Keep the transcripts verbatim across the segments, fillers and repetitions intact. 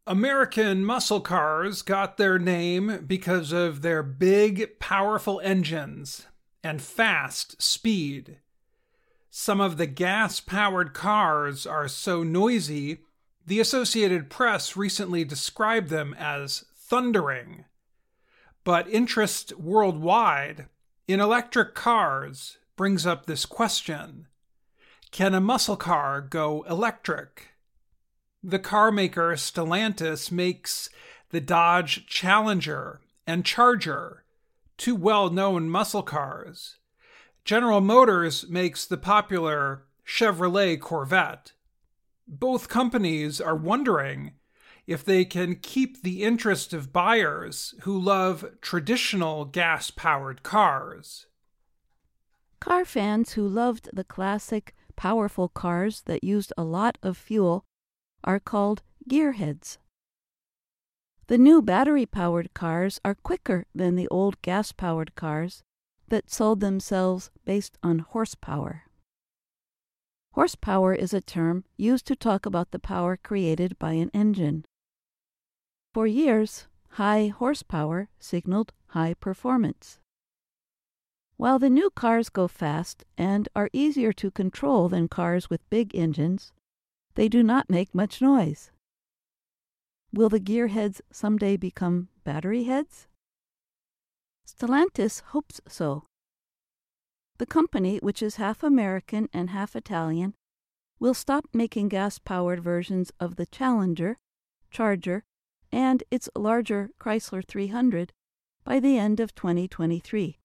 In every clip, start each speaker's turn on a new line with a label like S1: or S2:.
S1: American muscle cars got their name because of their big, powerful engines and fast speed. Some of the gas-powered cars are so noisy, the Associated Press recently described them as thundering. But interest worldwide in electric cars brings up this question: can a muscle car go electric? The car maker Stellantis makes the Dodge Challenger and Charger, two well-known muscle cars. General Motors makes the popular Chevrolet Corvette. Both companies are wondering if they can keep the interest of buyers who love traditional gas-powered cars.
S2: Car fans who loved the classic, powerful cars that used a lot of fuel are called gearheads. The new battery-powered cars are quicker than the old gas-powered cars that sold themselves based on horsepower. Horsepower is a term used to talk about the power created by an engine. For years, high horsepower signaled high performance. While the new cars go fast and are easier to control than cars with big engines, they do not make much noise. Will the gearheads someday become battery heads? Stellantis hopes so. The company, which is half American and half Italian, will stop making gas-powered versions of the Challenger, Charger, and its larger Chrysler three hundred by the end of twenty twenty-three.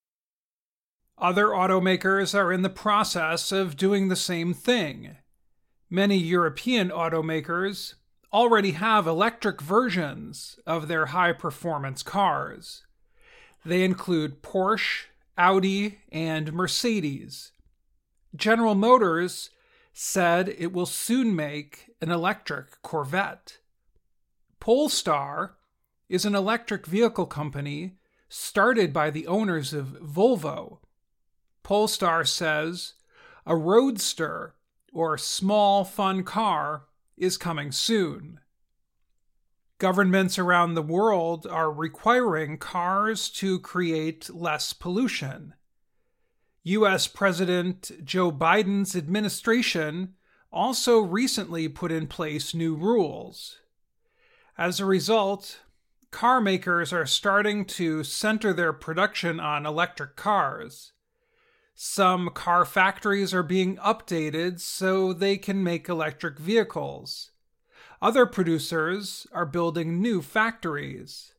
S1: Other automakers are in the process of doing the same thing. Many European automakers already have electric versions of their high-performance cars. They include Porsche, Audi, and Mercedes. General Motors said it will soon make an electric Corvette. Polestar is an electric vehicle company started by the owners of Volvo. Polestar says a roadster, or small, fun car, is coming soon. Governments around the world are requiring cars to create less pollution. U S President Joe Biden's administration also recently put in place new rules. As a result, car makers are starting to center their production on electric cars. Some car factories are being updated so they can make electric vehicles. Other producers are building new factories.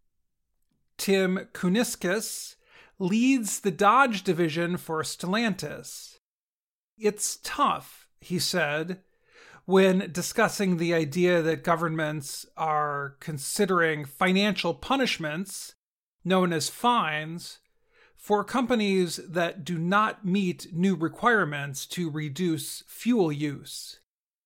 S1: Tim Kuniskis leads the Dodge division for Stellantis. It's tough, he said, when discussing the idea that governments are considering financial punishments, known as fines, for companies that do not meet new requirements to reduce fuel use.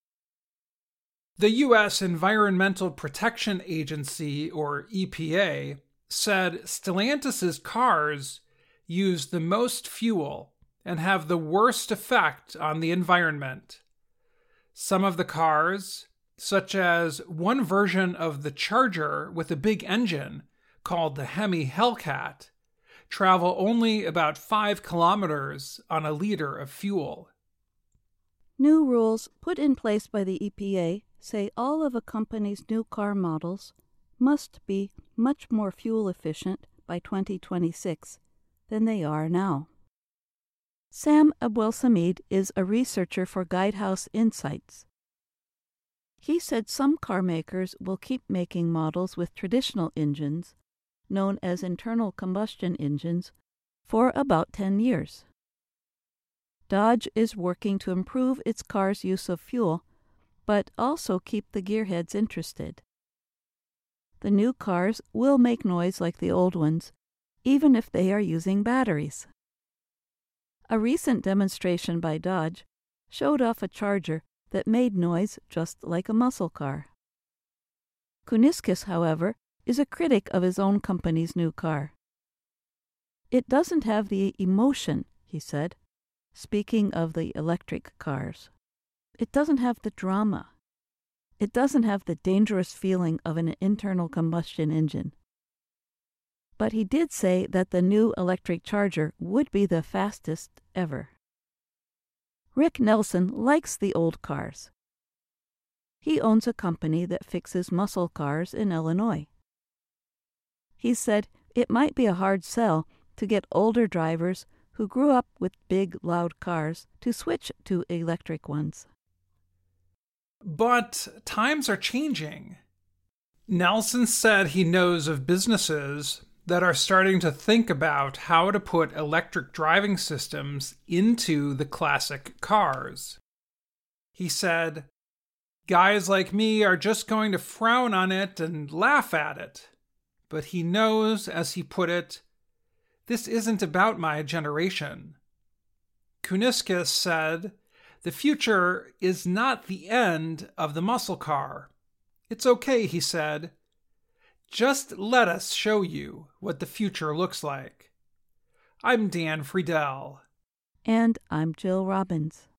S1: The U S Environmental Protection Agency, or E P A, said Stellantis' cars use the most fuel and have the worst effect on the environment. Some of the cars, such as one version of the Charger with a big engine called the Hemi Hellcat, travel only about five kilometers on a liter of fuel.
S2: New rules put in place by the E P A say all of a company's new car models must be much more fuel efficient by twenty twenty-six than they are now. Sam Abwelsamid is a researcher for Guidehouse Insights. He said some car makers will keep making models with traditional engines, known as internal combustion engines, for about ten years. Dodge is working to improve its cars' use of fuel, but also keep the gearheads interested. The new cars will make noise like the old ones, even if they are using batteries. A recent demonstration by Dodge showed off a Charger that made noise just like a muscle car. Kuniskis, however, is a critic of his own company's new car. It doesn't have the emotion, he said, speaking of the electric cars. It doesn't have the drama. It doesn't have the dangerous feeling of an internal combustion engine. But he did say that the new electric Charger would be the fastest ever. Rick Nelson likes the old cars. He owns a company that fixes muscle cars in Illinois. He said it might be a hard sell to get older drivers who grew up with big, loud cars to switch to electric ones.
S1: But times are changing. Nelson said he knows of businesses that are starting to think about how to put electric driving systems into the classic cars. He said, "Guys like me are just going to frown on it and laugh at it." But he knows, as he put it, this isn't about my generation. Kuniskis said, "The future is not the end of the muscle car. It's okay," he said. "Just let us show you what the future looks like." I'm Dan Friedel.
S2: And I'm Jill Robbins.